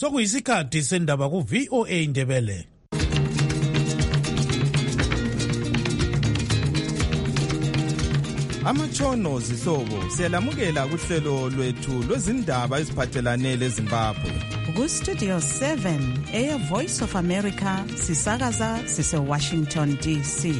Sokuyisikhathi sendaba ku VOA Indebele. Amatshono zihlobo siyalamukela kuhlelo lwethu lwezindaba eziphathelane leZimbabwe. Ku Studio 7 Air Voice of America sisakaza sise Washington DC.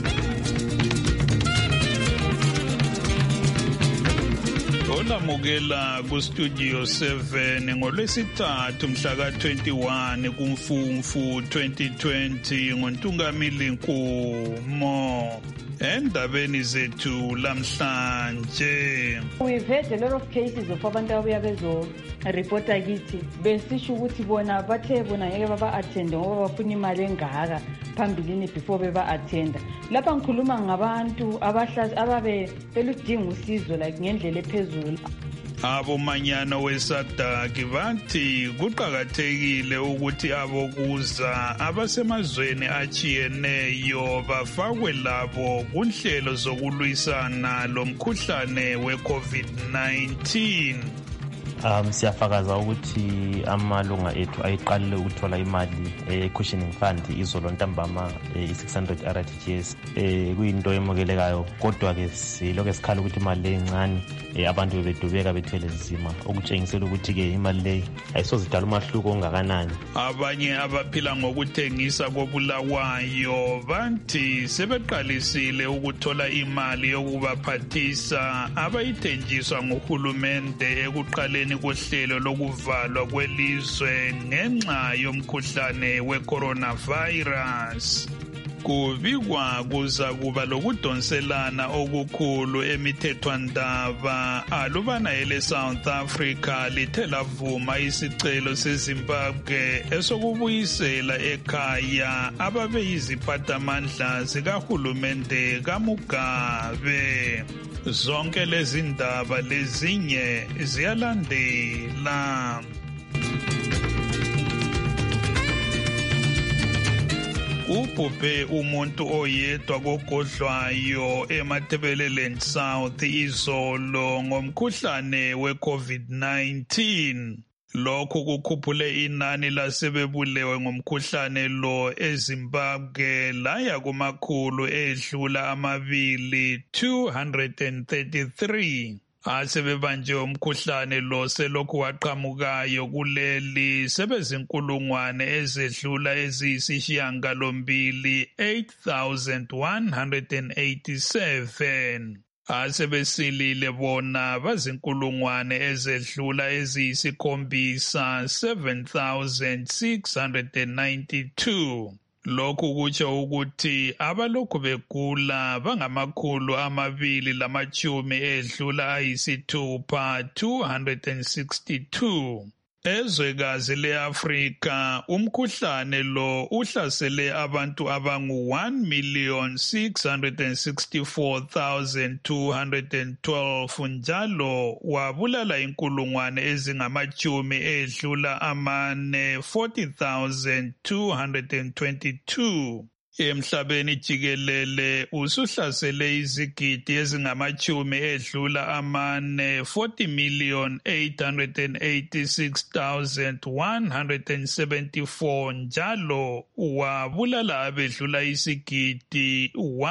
Olamukela ku Studio 7 ngolwesithathu mhla ka-21 kuMfumfu 2020 ngoNtungamili Nkumo. Endabeni zethu lamhlanje, we've had a lot of cases of abantu abuya bezo reporta kithi besisho ukuthi bona bathe bona ngeke baba attend ngoba bafuna imali engaka phambilini before beba attenda. Lapha ngikhuluma ngabantu ababe beludinga usizo like ngendlela ephezulu. Abomanyano weSADC bathi kuqhakathekile ukuthi abokuza abasemazweni achiyeneyo bafakwe labo kunhlelo zokulwisana lomkhuhlane we-COVID-19. Siyafakaza ukuthi amalunga ethu ayiqalile ukuthola imali cushioning fund izolo ntambama i600 RTGS kuyinto emukelekayo, kodwa ke silokho sikhala ukuthi imali le encane abantu bebedubeka bethwele nzima, okutshengisela ukuthi ke imali le ayisozidala umahluko ongakanani. Abanye abaphila ngokuthengisa kobulawayo bathi sebeqalisile ukuthola imali yokubaphathisa abayithenjiswa nguhulumende ekuqaleni kohlelo lokuvalwa kwelizwe ngenxa yomkhuhlane we-coronavirus. Kubikwa kuza kuba lokudonselana okukhulu emithethwandaba alubana ele South Africa lithe lavuma isicelo seZimbabwe esokubuyisela ekhaya ababeyiziphathamandla zikahulumende kaMugabe. Zonke lezi ndaba lezinye ziyalandela. Ubhubhe umuntu oyedwa kogodlwayo eMatabeleland South izolo ngomkhuhlane we-COVID-19. Lokhu kukhuphule inani lasebebulewe ngomkhuhlane lo eZimbabwe laya kumakhulu edlula 233. Asebebanjwe umkhuhlane lo selokhu waqhamukayo kuleli sebezinkulungwane ezedlula eziyisishiyagalombili 8,187. Asebesilile bona bazinkulungwane ezedlula eziyisikhombisa 7,692. Lokhu kutsho ukuthi abalokhu begula bangamakhulu 260 edlula ayisithupha 262. Ezwekazi le-Afrika umkhuhlane lo uhlasele abantu abangu 1,664,212 njalo wabulala inkulungwane ezingamachumi edlula 40,222. Emhlabeni jikelele usuhlasele izigidi ezingamachumi edlula 40,886,174 njalo wabulala abedlula isigidi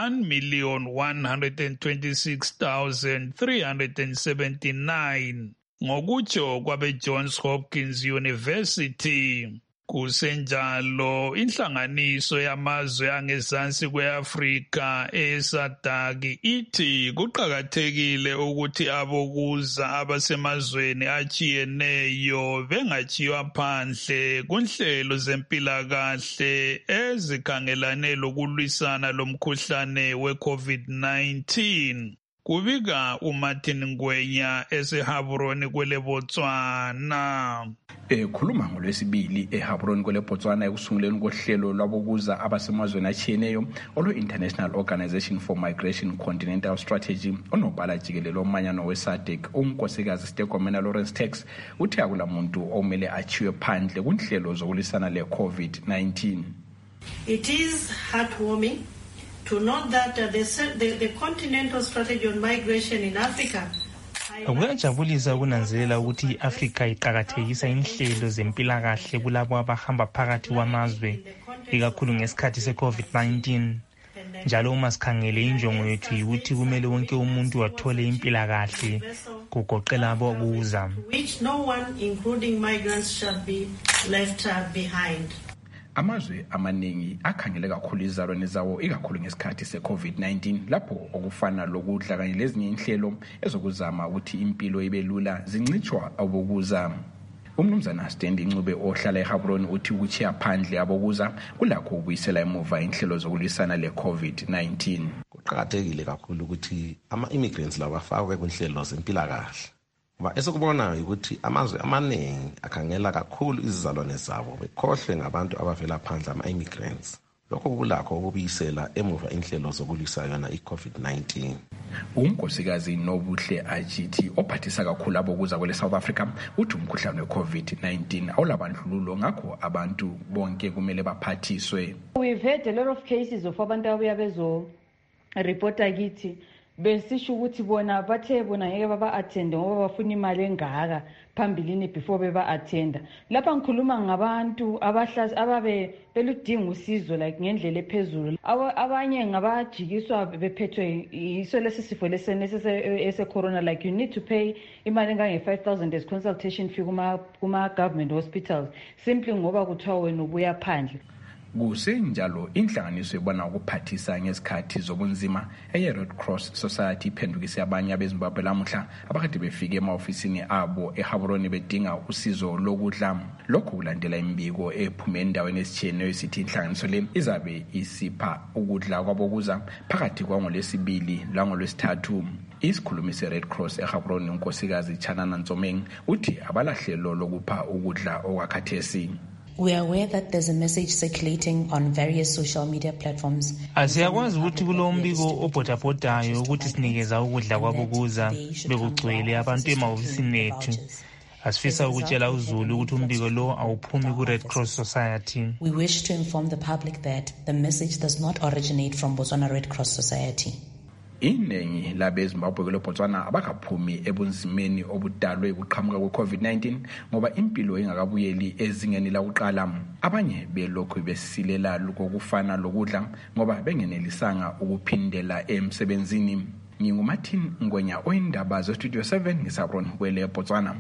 1,126,379 ngokutsho kwabe-Johns Hopkins University. Kusenjalo inhlanganiso yamazwe angezansi kwe-Afrika eSADC ithi kuqhakathekile ukuthi abokuza abasemazweni achiyeneyo bengachiywa phandle kunhlelo zempilakahle ezikhangelane lokulwisana lomkhuhlane we-COVID-19. Kubika uMartin Ngwenya eseHaburoni kwele Botswana. Khuluma ngolwesibili eHaburoni kwele Botswana ekusunguleni kohlelo lwabokuza abasemazweni achiyeneyo olo-International Organization for Migration Continental Strategy onobhala jikelele omanyano weSADC unkosikazi Stegomena Lawrence Tax uthe akulamuntu omele achiywe phandle kunhlelo zokulisana le-COVID-19. It is heartwarming to note that the continental strategy on migration in Africa Kuyajabulisa ukunanzelela ukuthi i-Afrika iqakathekisa inhlelo zempilakahle kulabo abahamba phakathi kwamazwe, ikakhulu ngesikhathi se-COVID-19. Njalo uma sikhangele injongo yethu ukuthi kumele wonke umuntu athole impilakahle, kugoqela abokuza. Amazwe amaningi akhangele kakhulu izalwane zawo ikakhulu ngesikhathi se-COVID-19 lapho okufana lokudla kanye lezinye inhlelo ezokuzama ukuthi impilo ibe lula zincitshwa abokuza. Umnumzana Standing Ncube ohlala eGaborone uthi ukuchiya phandle abokuza kulakho ukubuyisela emuva inhlelo zokulwisana le-COVID-19. Kuqakathekile kakhulu ukuthi ama-immigrants laba bafakwe kwinhlelo zempilakahle. Ngoba esikubonayo ukuthi amazwe amaningi akhangela kakhulu izizalwane zabo bekhohlwe ngabantu abavela phandle ama-immigrants. Lokho kulakho ukubuyisela emuva inhlelo zokulwisana yona i-COVID-19. Unkosikazi Nobuhle Ajithi ophathisa kakhulu abokuza kwele South Africa uthi umkhuhlane we-COVID-19 awulabandlululo ngakho abantu bonke kumele baphathiswe. We've had a lot of cases of abantu abuya bezo reporta kithi besisho ukuthi bona bathe bona ngeke baba attend ngoba bafuna imali engaka phambilini before beba attenda. Lapha ngikhuluma ngabantu ababe beludinga usizo like ngendlela ephezulu. Abanye ngabajikiswa bephethwe iso lesifo ese corona, like you need to pay imali engange 5,000 as consultation fee kuma government hospitals simply ngoba kuthiwa wena ubuya phandle. Kusenjalo inhlanganiso ebona ukuphathisa ngesikhathi zobunzima eye-Red Cross Society iphendukise abanye abeZimbabwe lamuhla abakade befike ema-ofisini abo eGaborone bedinga usizo lokudla. Lokho kulandela imbiko ephume endaweni ezitshiyeneyo esithi inhlanganiso le izabe isipha ukudla kwabokuza phakathi kwangoLwesibili langolwesithathu. Isikhulumi se-Red Cross eGaborone unkosikazi Chanana Ntsomeng uthi abalahlelo lokupha ukudla okwakhathesi. We are aware that there's a message circulating on various social media platforms. Asiyakwazi ukuthi kulombiko obhodabhodayo ukuthi sinikeza ukudla kwabokuza bekugcwele abantu emahofisini ethu. Asifisa ukutshela uZulu ukuthi umbiko lo awuphumi ku-Red Cross Society. We wish to inform the public that the message does not originate from Botswana Red Cross Society. Iningi labeZimbabwe kwele Botswana abakaphumi ebunzimeni obudalwe ukuqhamuka kwe-COVID-19 ngoba impilo ingakabuyeli ezingeni lakuqala. Abanye belokhu besilela lokufana lokudla ngoba bengenelisanga ukuphindela emsebenzini. NginguMartin Ngwenya oyindaba zeStudio 7 ngeSabrona kwele Botswana.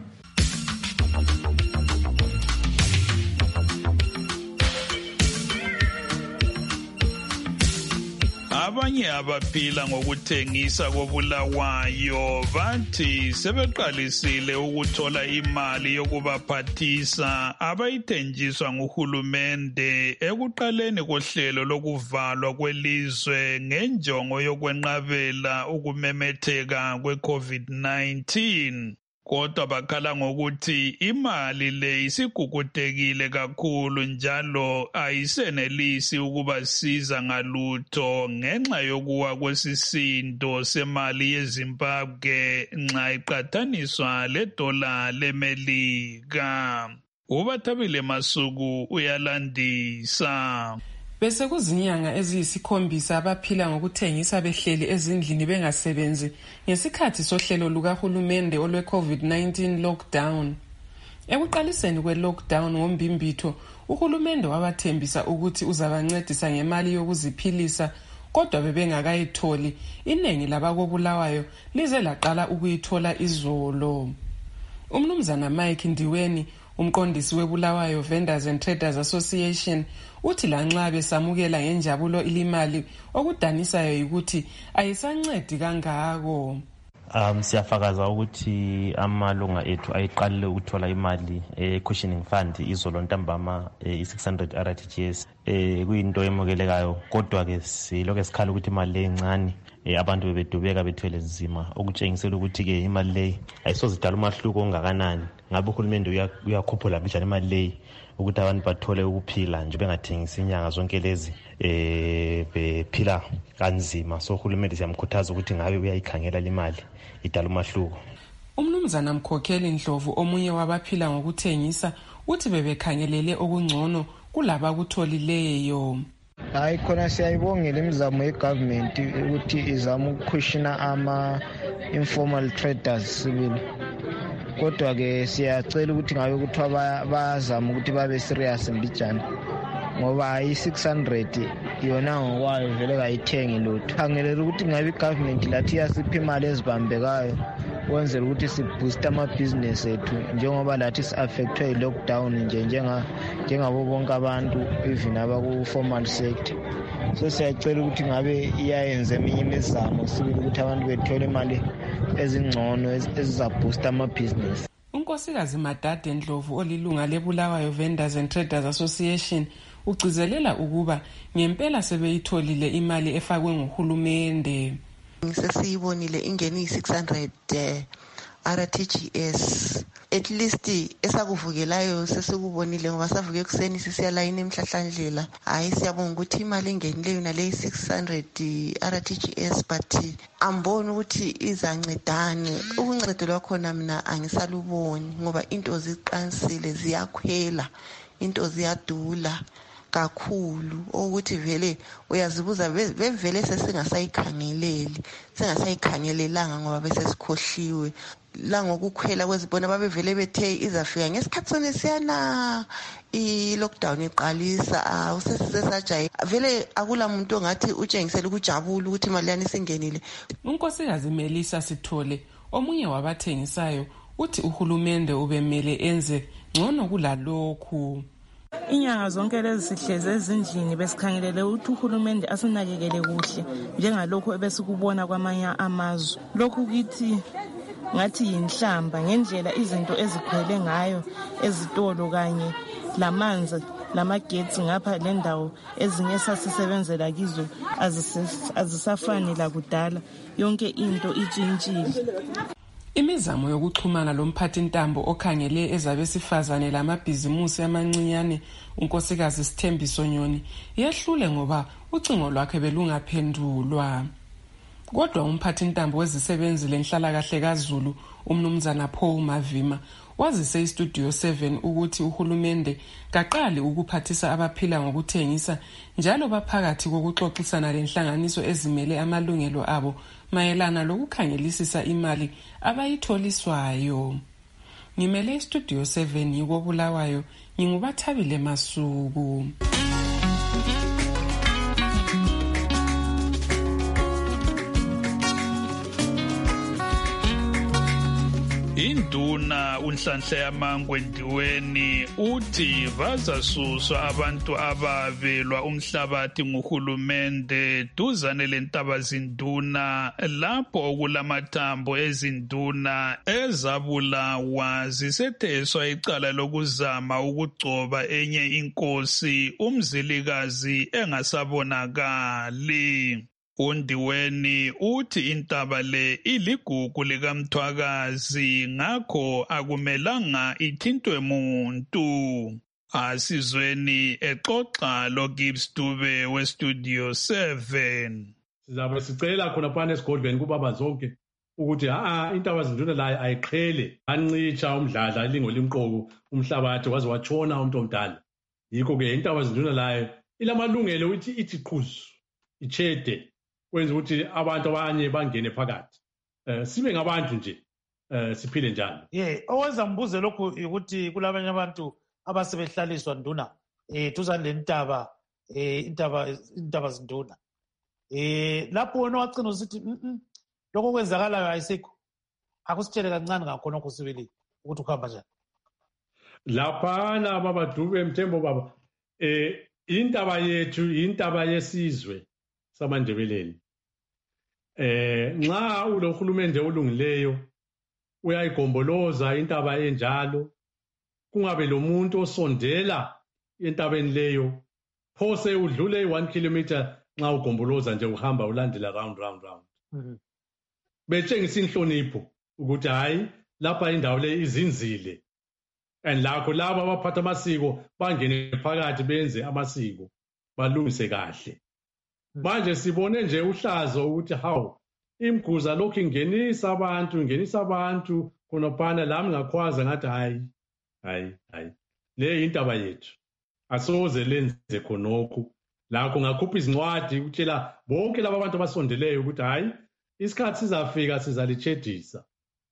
Abanye abaphila ngokuthengisa kobulawayo bathi sebeqalisile ukuthola imali yokubaphathisa abayithenjiswa nguhulumende ekuqaleni kohlelo lokuvalwa kwelizwe ngenjongo yokwenqabela ukumemetheka kwe-COVID-19. Kodwa bakhala ngokuthi imali le isigugutekile kakhulu njalo ayisenelisi ukubasiza ngalutho ngenxa yokuwa kwesisindo semali yeZimbabwe nxa iqathaniswa ledola leMelika. Ubathabile Masuku uyalandisa. Bese kuzinyanga eziyisikhombisa abaphila ngokuthengisa behleli ezindlini bengasebenzi ngesikhathi sohlelo lukahulumende olwe-COVID-19 lockdown. Ekuqaliseni kwe-lockdown ngombimbitho, uhulumende wabathembisa ukuthi uzabancedisa ngemali yokuziphilisa, kodwa bebengakayitholi. Iningi labakobulawayo lize laqala ukuyithola izolo. Umnumzana Mike Ndiweni, umqondisi weBulawayo Vendors and Traders Association, uthi lanxa besamukela ngenjabulo ilimali okudanisayo ukuthi ayisancedi kangako. Siyafakaza ukuthi amalunga ethu ayiqalile ukuthola imali cushioning fund izolo ntambama i600 RTGS kuyinto emukelekayo, kodwa ke silokho sikhala ukuthi imali le encane abantu bebedubeka bethwele nzima okutshengisela ukuthi ke imali le ayisozidala umahluko ongakanani. Ngabe uhulumende uyakhuphula njani imali le ukuthi abantu bathole ukuphila nje bengathengisi inyanga zonke lezi bephila kanzima. So uhulumende siyamkhuthaza ukuthi ngabe uyayikhangela imali idala umahluko. Umnumzana Mkhokheli Ndlovu, omunye wabaphila ngokuthengisa, uthi bebekhangelele okungcono kulaba kutholileyo. Hayi khona siyayibongela imizamo yegovernment ukuthi izama ukukushina ama-informal traders sibili. Kodwa-ke siyacela ukuthi ngabe kuthiwa bayazama ukuthi babe serious mbijana ngoba i-600 yona ngokwayo vele kayithengi lutho. Khangelela ukuthi ngabe igovernment lathi iyasipha imali ezibambekayo kwenzela ukuthi sibooste amabhizinesi ethu njengoba lathi si-affectwe yi-lockdown njengabo bonke abantu even abaku-formal sector. So siyacela ukuthi ngabe iyayenza eminye imizamo sibili ukuthi abantu bethole imali ezingcono ezizaboosta amabhizinesi. uNkosikazi Madade Ndlovu olilunga leBulawayo Vendors and Traders Association ugcizelela ukuba ngempela sebeyitholile imali efakwe nguhulumende. Sesiyibonile ingeni 600 RTGS at least esakuvukelayo sesikubonile ngoba savuke ekseni sisiya line emhlahlandlela. Hayi siyabonga ukuthi imali engenileyo nale 600 RTGS but ambona ukuthi izancedane. Ukuncedo lwakhona mina angisaluboni ngoba into ziqansile ziyakhwela, into ziyadula kakhulu ukuthi vele uyazibuza bevele singasayikhangelelanga ngoba bese sikhohliwe la ngokukhwela kwezibona babevele bethe izafika ngesikhathi sona siyana i-lockdown iqalisa usesisesajayi vele akula muntu ongathi utshengisela ukujabula ukuthi imali yani singenile. uNkosikazi Melisa Sithole omunye wabathengisayo uthi uhulumende ubemele enze ngcono kulalokhu. Inyanga zonke lezi sihleze ezindlini besikhangelele ukuthi uhulumende asinakekele kuhle njengalokho ebesikubona kwamanye amazwe. Lokhu kithi ngathi yinhlamba ngendlela izinto ezikhwele ngayo ezitolo kanye lamanzi lamagetsi ngapha lendawo ezinye sasisebenzela kizo azisafani la kudala, yonke into itshintshile. Imizamo yokuxhumana lomphathintambo okhangele ezabesifazane lamabhizimusi amancinyane uNkosikazi Sithembiso Nyoni yehlule ngoba ucingo lwakhe belungaphendulwa. Kodwa umphathintambo wezisebenzi lenhlalakahle kaZulu umnumzana Paul Mavima wazise iStudio 7 ukuthi uhulumende kaqali ukuphathisa abaphila ngokuthengisa njalo baphakathi kokuxoxisana lenhlanganiso ezimele amalungelo abo mayelana lokukhangelisisa imali abayitholiswayo. Ngimele iStudio 7 yikoBulawayo nginguBathabile Masuku. Induna uNhlanhla yaMangwe Ndiweni uthi bazasuswa abantu ababelwa umhlabathi nguhulumende duzane leNtabazinduna lapho okulamathambo ezinduna ezabulawa zisetheswa icala lokuzama ukugcoba enye inkosi umzilikazi engasabonakali. uNdiweni uthi intaba le iligugu likaMthwakazi ngakho akumelanga ithintwe muntu. Asizweni exoxa loGibbs Dube weStudio 7. Sizabe sicela khona phana esigodlweni kubaba zonke ukuthi Intabazinduna la ayiqhele ancitsha umdladla ilingo limqoko umhlabathi waze watshona umuntu omdala. Yikho ke Intabazinduna la ilamalungelo ukuthi ithi qhuzu ichede kwenza ukuthi abantu abanye bangene phakathi. Sibe ngabantu nje siphile njalo. Owenza mbuze lokhu ukuthi kulabanye abantu abasebehlaliswa nduna duzane lentaba Intabazinduna. Lapho wena wagcina usithi lokho kwenzakalayo ayisekho. Akusitshele kancane ngakhona okusibili ukuthi ukuhamba njani. Laphana baba Dube Mthembu baba intaba yethu intaba yesizwe samaNdebeleni. Nxa ulohulumende olungileyo uyayigomboloza intaba enjalo kungabe lo muntu osondela entabeni leyo phose udlule 1 kilometer nxa ugomboloza nje uhamba ulandela round. Betshengisa inhlonipho ukuthi hayi lapha indawo le izinzile and lakho laba abaphatha amasiko bangene phakathi benze amasiko balungise kahle. Manje sibone nje uhlazo ukuthi hawu imguza lokhu ingenisa abantu khonophana lami ngakhwaza ngathi hayi le intaba yethu asoze lenze khonokho lakho ngakhupha izincwadi ukutshela bonke laba bantu abasondeleyo ukuthi hayi isikhathi sizafika sizalitshedisa.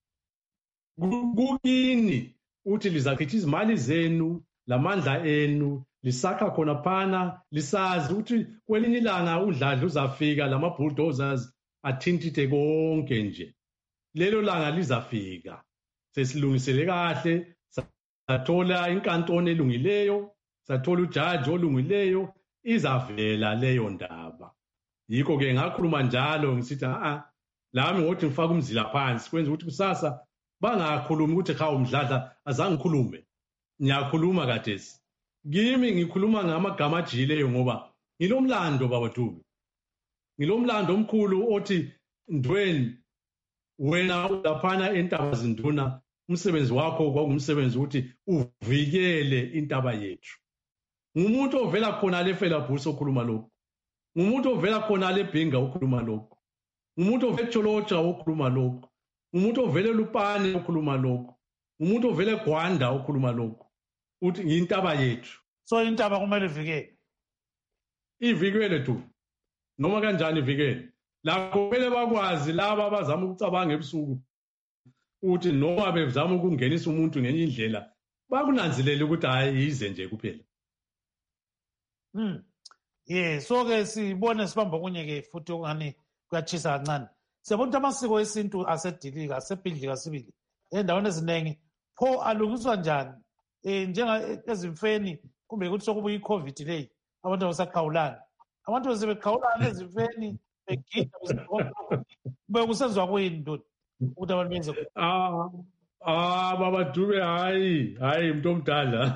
Kukini uthi lizachitha izimali zenu lamandla enu lisakha khona phana lisazi ukuthi kwelinye ilanga udladla uzafika lama-bulldozers athintithe konke nje. Lelo langa lizafika. Sesilungisele kahle, sathola inkantolo elungileyo, sathola ujaji olungileyo, izavela leyo ndaba. Yikho ke ngakhuluma njalo ngisithi lami ngothi ngifaka umzila phansi kwenza ukuthi kusasa bangakhulumi ukuthi hawu Mdladla azange ngikhulume. Ngiyakhuluma kadesi. Kimi ngikhuluma ngamagama ajileyo ngoba ngilomlando baba Dube. Ngilomlando omkhulu othi Ndweni wena ulaphana eNtabazinduna umsebenzi wakho kwakungumsebenzi ukuthi uvikele intaba yethu. Ngumuntu ovela khona le Felabhusi okhuluma lokho. Ngumuntu ovela khona le Bhinga okhuluma lokho. Ngumuntu ovela eTsholotsha okhuluma lokho. Ngumuntu ovela eLupane okhuluma lokho. Ngumuntu ovela eGwanda okhuluma lokho. Uthi intaba yethu. So intaba kumele ivikele. Ivikele tu. Noma kanjani ivikele. Lakho kumele bakwazi laba abazama ukucabanga ebusuku uthi noma bezama ukungenisa umuntu ngenye indlela bakunanzelele ukuthi hayi ize nje kuphela. So ke sibone sibamba kunye ke futhi okungani kuyachisa kancane. Siyabona ukuthi amasiko esintu asedilika asebhidlika sibili endaweni eziningi pho alungiswa njani njenga ezimfeni kumbe ukuthi sokubuya iCovid leyi abantu abasaqhawulana. Abantu besebeqhawulana ezimfeni begida kube kusenziwa kuyini ndoda ukuthi abantu benze baba Dube hayi umuntu omdala.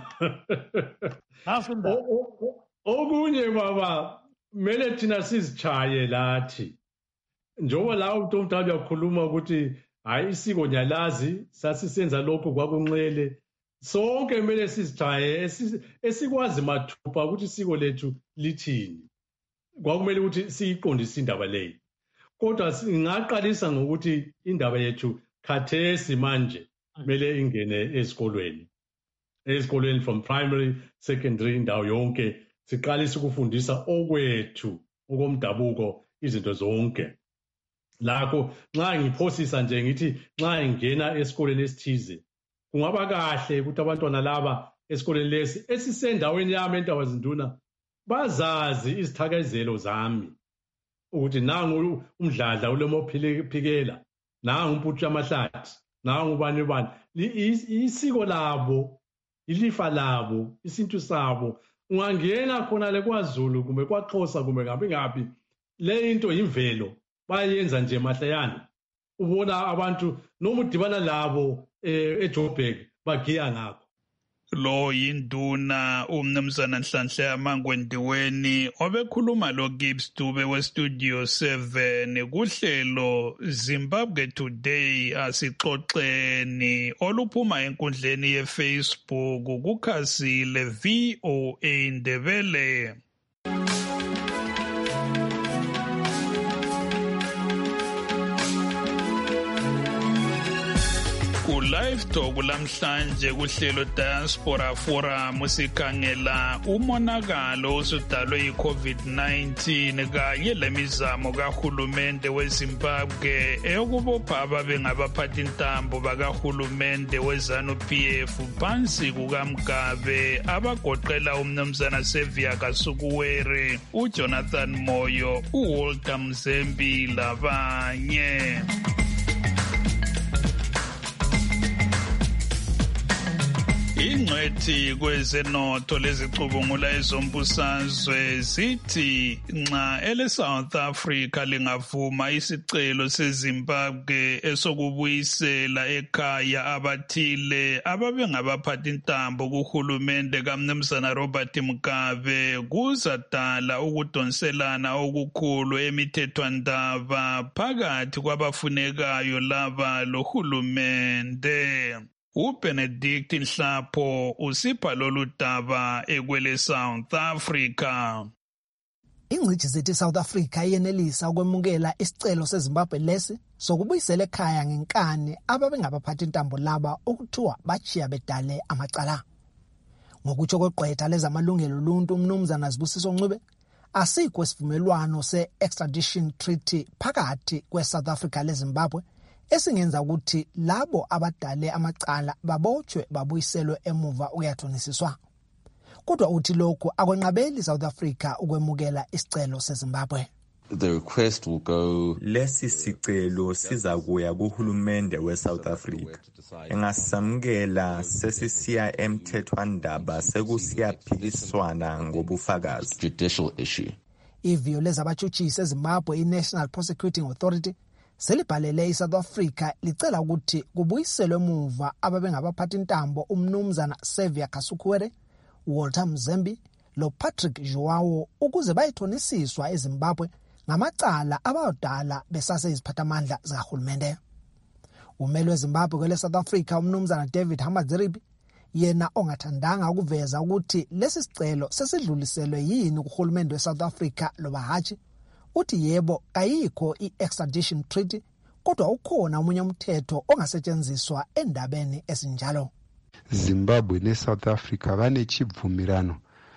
Okunye baba kumele thina sizichaye lathi njengoba la umuntu omdala uyakhuluma ukuthi hayi isiko nyalazi sasisenza lokho kwakunxele sonke kumele sizichaye esikwazi mathupha ukuthi isiko lethu lithini. Kwakumele ukuthi siyiqondise indaba leyo. Kodwa singaqalisa ngokuthi indaba yethu khathesi manje kumele ingene esikolweni. Esikolweni from primary, secondary, indawo yonke siqalise ukufundisa okwethu okomdabuko izinto zonke. Lakho nxa ngiphosisa nje ngithi nxa ngingena esikolweni esithize kungaba kahle ukuthi abantwana laba esikolweni lesi esisendaweni yami eNtabazinduna bazazi izithakazelo zami ukuthi nangu uMdladla uLemophikela nangu uMputshu Amahlathi nangu ubani isiko labo ilifa labo isintu sabo. Ungangena khona le kwaZulu kumbe kwaXhosa kumbe ngaphi le into imvelo bayenza nje mahlayana. Ubona abantu noma udibana labo eJoburg bagiya ngakho. Lo yinduna umnumzana Nhlanhla Mangwendiweni obekhuluma lo Gibbs Dube weStudio 7 kuhlelo Zimbabwe Today asixoxeni oluphuma enkundleni yeFacebook kukhasile VOA Ndebele. Live Talk lamhlanje kuhlelo Diaspora Forum sikhangela umonakalo osudalwe yi-COVID-19 kanye lemizamo kahulumende weZimbabwe eyokubopha ababe ngabaphathi ntambo bakahulumende weZANU-PF phansi kukaMgabe abagoqela umnumzana Sevia Kasukuwere, uJonathan Moyo, uWalter Mzembi labanye. Ingcwethi kwezenotho lezicubungula ezombusazwe zithi nxa ele-South Africa lingavuma isicelo seZimbabwe esokubuyisela ekhaya abathile ababe ngabaphathi ntambo kuhulumende kaMnumzana Robert Mugabe kuzadala ukudonselana okukhulu emithethwandaba phakathi kwabafunekayo laba lohulumende. uBenedict Nhlapho usipha lolu daba ekwele South Africa. Ingcitshi zithi South Africa yenelisa ukwemukela isicelo seZimbabwe lesi sokubuyisela ekhaya ngenkani ababe ngabaphathi ntambo laba okuthiwa bachiya bedale amacala. Ngokutsho kweqwetha lezamalungelo oluntu umnumzana Sibusiso Ncube, asikho isivumelwano se-extradition treaty phakathi kwe-South Africa leZimbabwe esingenza ukuthi labo abadale amacala babotshwe babuyiselwe emuva ukuyathonisiswa. Kodwa uthi lokhu akwenqabeli South Africa ukwemukela isicelo seZimbabwe. The request will go. Lesi sicelo sizakuya kuhulumende weSouth Africa. Engasamukela sesisiya emthethwandaba sekusiyaphikiswana ngobufakazi. Judicial issue. Ivio lezabachutshisi eZimbabwe iNational Prosecuting Authority selibhalele iSouth Africa licela ukuthi kubuyiselwe emuva ababengabaphathi intambo umnumzana Xavier Kasukuwere, Walter Mzembe lo Patrick Joao ukuze bayithonisiswa eZimbabwe ngamacala abadala besase iziphathamandla zikahulumende. Umelo weZimbabwe kwele South Africa umnumzana David Hamadziripi yena ongathandanga ukuveza ukuthi lesi sicelo sesidluliselwe yini kuhulumende weSouth Africa loba hatshi, uthi yebo kayikho i-extradition treaty kodwa ukhona umunye umthetho ongasetshenziswa endabeni esinjalo. Zimbabwe neSouth Africa banechibvumirano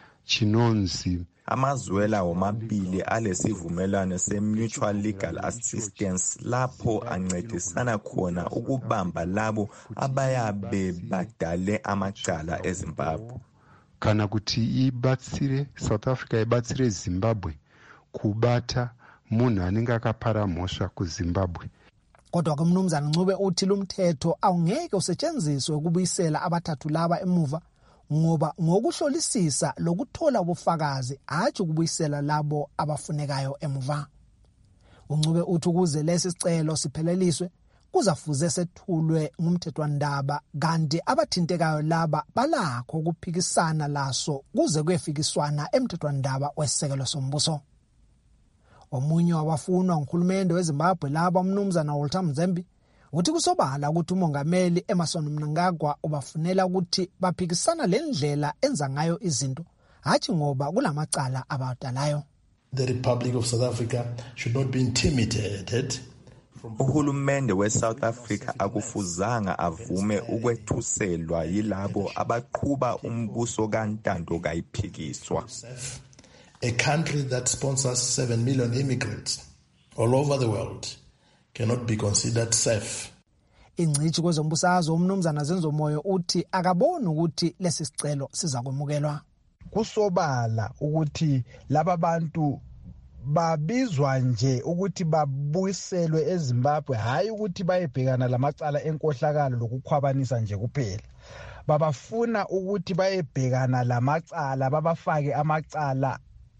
chinonzi amazwela womabili alesivumelwano se-mutual legal assistance lapho ancedisana khona ukubamba labo abayabe badale amacala eZimbabwe. Kana kuti ibatsire South Africa ibatsire Zimbabwe kubata munhu anenge akapara mhosva kuZimbabwe. Kodwa kumnumzana Ncube uthi lumthetho awungeke usetshenziswe ukubuyisela abathathu laba emuva ngoba ngokuhlolisisa lokuthola ubufakazi hatshi ukubuyisela labo abafunekayo emuva. uNcube uthi ukuze lesi sicelo sipheleliswe kuzafuze sethulwe ngumthethwandaba kanti abathintekayo laba balakho ukuphikisana laso kuze kuyefikiswana emthethwandaba wesisekelo sombuso. Omunye wabafunwa nguhulumende weZimbabwe laba umnumzana Walter Mzembe uthi kusobala ukuthi umongameli Emmerson Mnangagwa ubafunela ukuthi baphikisana lendlela enza ngayo izinto hatshi ngoba kulamacala abadalayo. The Republic of South Africa should not be intimidated. Uhulumende weSouth Africa akufuzanga avume ukwethuselwa yilabo abaqhuba umbuso kantando kayiphikiswa. A country that sponsors 7 million immigrants all over the world cannot be considered safe. Ingcithi kwezombusazwe umnumzana Zenzomoyo uthi akaboni ukuthi lesi sicelo sizakwemukelwa. Kusobala ukuthi laba bantu babizwa nje ukuthi babuyiselwe eZimbabwe hayi ukuthi bayebhekana lamacala enkohlakalo lokukhwabanisa nje kuphela. Babafuna ukuthi bayebhekana lamacala babafake amacala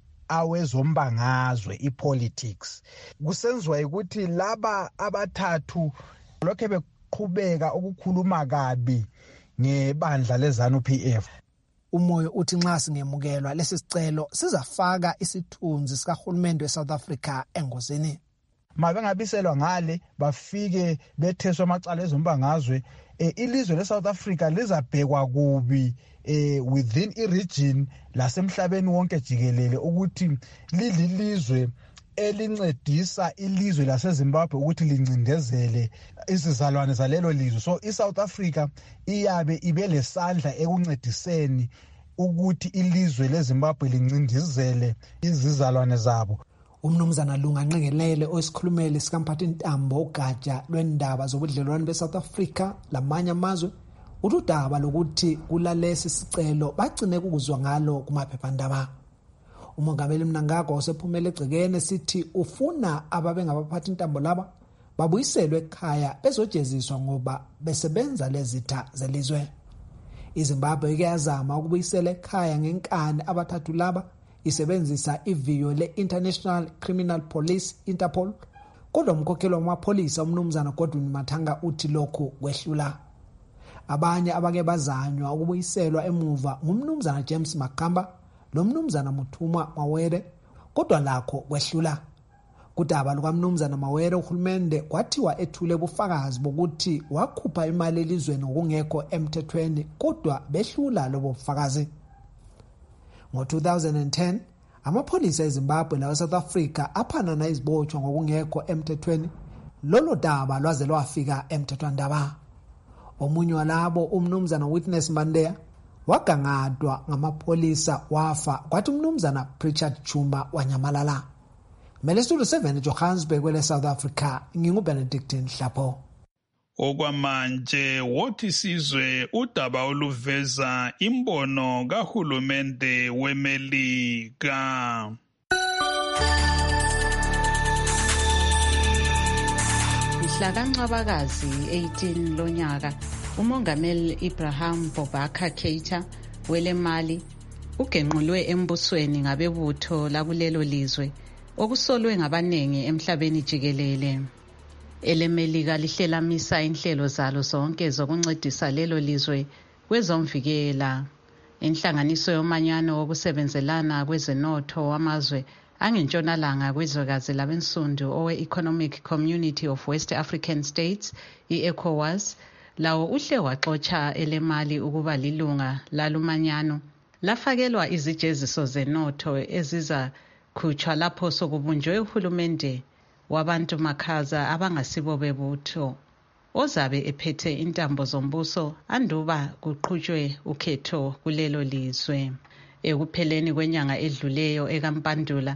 awezombangazwe ipolitics. Kusenziwa ukuthi laba abathathu lokho beqhubeka ukukhuluma kabi ngebandla leZANU-PF. Umoyo uthi nxa singemukelwa lesi sicelo sizafaka isithunzi sikahulumende weSouth Africa engozini. Mabengabiselwa ngale bafike betheswa amacala ezombangazwe ilizwe leSouth Africa lizabhekwa kubi within i-region lasemhlabeni wonke jikelele ukuthi lilizwe elincedisa ilizwe laseZimbabwe ukuthi lincindezele izizalwane zalelo lizwe. So iSouth Africa iyabe ibelesandla ekuncediseni ukuthi ilizwe leZimbabwe lincindezele izizalwane zabo. Umnumzana Lunga Nqengelele oyisikhulumeli sikamphathintambo ugatsha lwendaba zobudlelwano beSouth Africa lamanye amazwe udaba lokuthi kulalesi sicelo bagcine kukuzwa ngalo kumaphephandaba. Umongameli Mnangagwa usephumele egcekeni sithi ufuna ababengabaphathi intambo laba babuyiselwe ekhaya bezojeziswa ngoba besebenza lezitha zelizwe. iZimbabwe iyazama ukubuyisela ekhaya ngenkani abathathu laba isebenzisa iviyo le-International Criminal Police Interpol. Kodwa umkhokheli wamapholisa umnumzana Godwin Mathanga uthi lokhu kwehlula. Abanye abake bazanywa ukubuyiselwa emuva ngumnumzana James Makamba lo mnumzana Muthuma Mawere kodwa lakho kwehlula. Kudaba lukaMnumzana Mawere uhulumende kwathiwa ethule ubufakazi bokuthi wakhupha imali elizweni ngokungekho emthethweni kodwa behlula lobo bufakazi. Ngo-2010 amapholisa eZimbabwe naweSouth Africa aphanana izibotshwa ngokungekho emthethweni. Lolo daba lwaze lwafika emthethwandaba. Omunye walabo umnumzana Witness Mandeya wagangadwa ngamapholisa wafa kwathi umnumzana Richard Chuma wanyamalala. Melesitulo 7 Johannesburg kwele South Africa, nginguBenedictine Hlapho. Okwamanje wothi sizwe udaba oluveza imbono kahulumende weMelika. Mhla kaNcwabakazi 18 lonyaka, uMongameli Ibrahim Boubacar Keita welemali ugenqulwe embusweni ngabebutho lakulelo lizwe okusolwe ngabanengi emhlabeni jikelele. EleMelika lihlelamisa inhlelo zalo zonke zokuncedisa lelo lizwe kwezomvikela. Inhlanganiso yomanyano wokusebenzelana kwezenotho wamazwe angentshonalanga kwezwekazi labensundu owe-Economic Community of West African States, i-ECOWAS, lawo uhle waxotsha elemali ukuba lilunga lalumanyano lafakelwa izijeziso zenotho ezizakhutshwa lapho sokubunjwe uhulumende wabantu makhaza abangasibo bebutho ozabe ephethe intambo zombuso anduba kuqhutshwe ukhetho kulelo lizwe. Ekupheleni kwenyanga edluleyo ekaMpandula,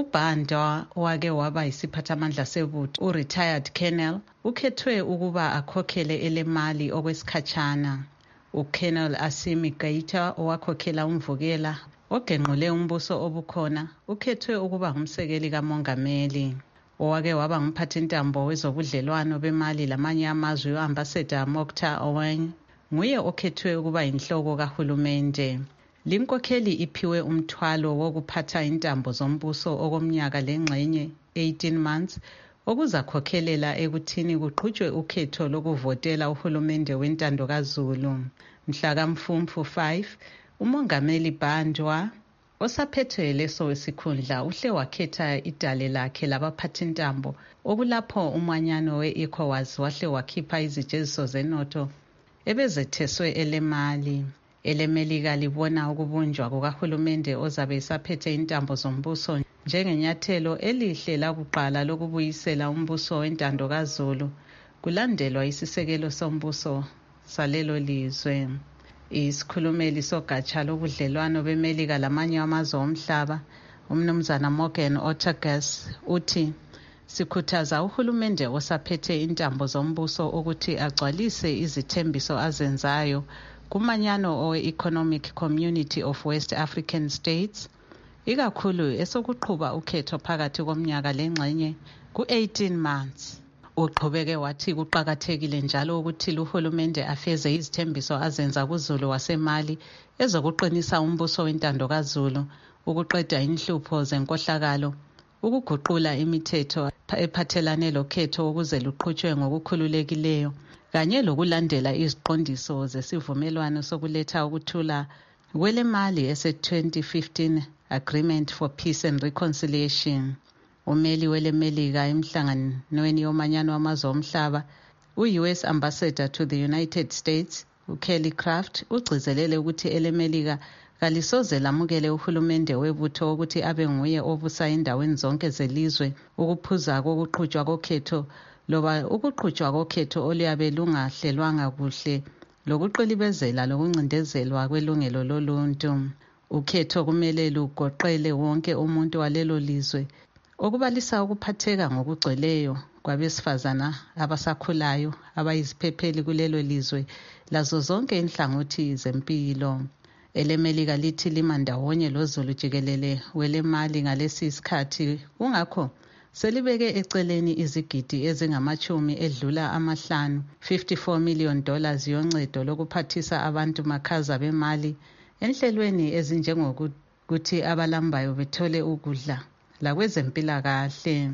uBanda wake waba yisiphathamandla sebutho u-retired colonel ukhethwe ukuba akhokhele elemali okwesikhatshana. UColonel Assimi Goïta owakhokhela umvukela ogenqule umbuso obukhona ukhethwe ukuba ngumsekeli kamongameli. Owake waba ngumphathintambo wezobudlelwano bemali lamanye amazwe u-Ambassador Mokhtar Owen nguye okhethwe ukuba yinhloko kahulumende. Linkokheli iphiwe umthwalo wokuphatha intambo zombuso okomnyaka lengxenye 18 months okuzakhokhelela ekuthini kuqhutshwe ukhetho lokuvotela uhulumende wentando kaZulu. Mhla kaMfumfu 5 uMongameli Bandwa osaphethwe leso wesikhundla uhle wakhetha idale lakhe labaphathintambo okulapho umanyano we-ECOWAS wahle wakhipha izijeziso zenotho ebezetheswe elemali. EleMelika libona ukubunjwa kukahulumende ozabe esaphethe intambo zombuso njengenyathelo elihle lakuqala lokubuyisela umbuso wentando kaZulu kulandelwa isisekelo sombuso salelo lizwe. Isikhulumeli sogatsha lobudlelwano beMelika lamanye amazwe omhlaba, umnumzana Morgan Ortagus, uthi sikhuthaza uhulumende osaphethe intambo zombuso ukuthi agcwalise izithembiso azenzayo kumanyano owe-Economic Community of West African States, ikakhulu esokuqhuba ukhetho phakathi komnyaka lengxenye ku-18 months. Uqhubeke wathi kuqakathekile njalo ukuthi uhulumende afeze izithembiso azenza kuZulu waseMali ezokuqinisa umbuso wentando kaZulu, ukuqeda inhlupho zenkohlakalo, ukuguqula imithetho ephathelane lokhetho ukuze luqhutshwe ngokukhululekileyo, kanye lokulandela iziqondiso zesivumelwano sokuletha ukuthula kwelemali ese-2015 Agreement for Peace and Reconciliation. Umeli weleMelika emhlanganweni yomanyano wamazwe omhlaba, u-US Ambassador to the United States, uKelly Craft, ugcizelele ukuthi eleMelika kalisoze lamukele uhulumende webutho ukuthi abe nguye obusa endaweni zonke zelizwe ukuphuza kokuqhutshwa kokhetho loba ukuqhutshwa kokhetho oluyabe lungahlelwanga kuhle lokuqilibezela lokuncindezelwa kwelungelo loluntu. Ukhetho kumele lugoqele wonke umuntu walelo lizwe, okubalisa ukuphatheka ngokugcweleyo kwabesifazana abasakhulayo abayiziphepheli kulelo lizwe lazo zonke inhlangothi zempilo. EleMelika lithi lima ndawonye loZulu jikelele welemali ngalesi isikhathi, kungakho selibeke eceleni izigidi ezingamachumi edlula amahlanu $54 million yoncedo lokuphathisa abantu makhaza bemali enhlelweni ezinjengokuthi abalambayo bethole ukudla lakwezempilakahle.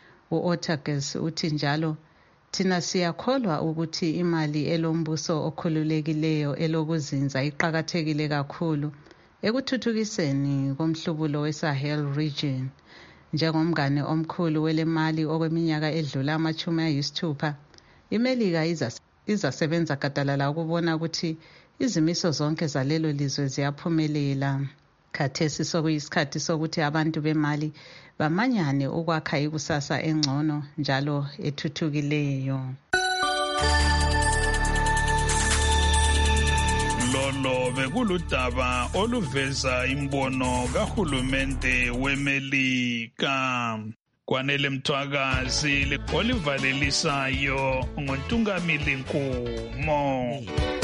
U-Ortagus uthi njalo, thina siyakholwa ukuthi imali elombuso okhululekileyo elokuzinza iqakathekile kakhulu ekuthuthukiseni komhlubulo weSahel region. Njengomngane omkhulu welemali okweminyaka edlula ama-60, iMelika izasebenza gadalala ukubona ukuthi izimiso zonke zalelo lizwe ziyaphumelela. Khathesi sokuyisikhathi sokuthi abantu bemali bamanyane ukwakha ikusasa engcono njalo ethuthukileyo. izolo bekuludaba oluveza imbono kahulumende weMelika. Kwanele Mthwakazi olivalelisayo ngontungamili Nkumo.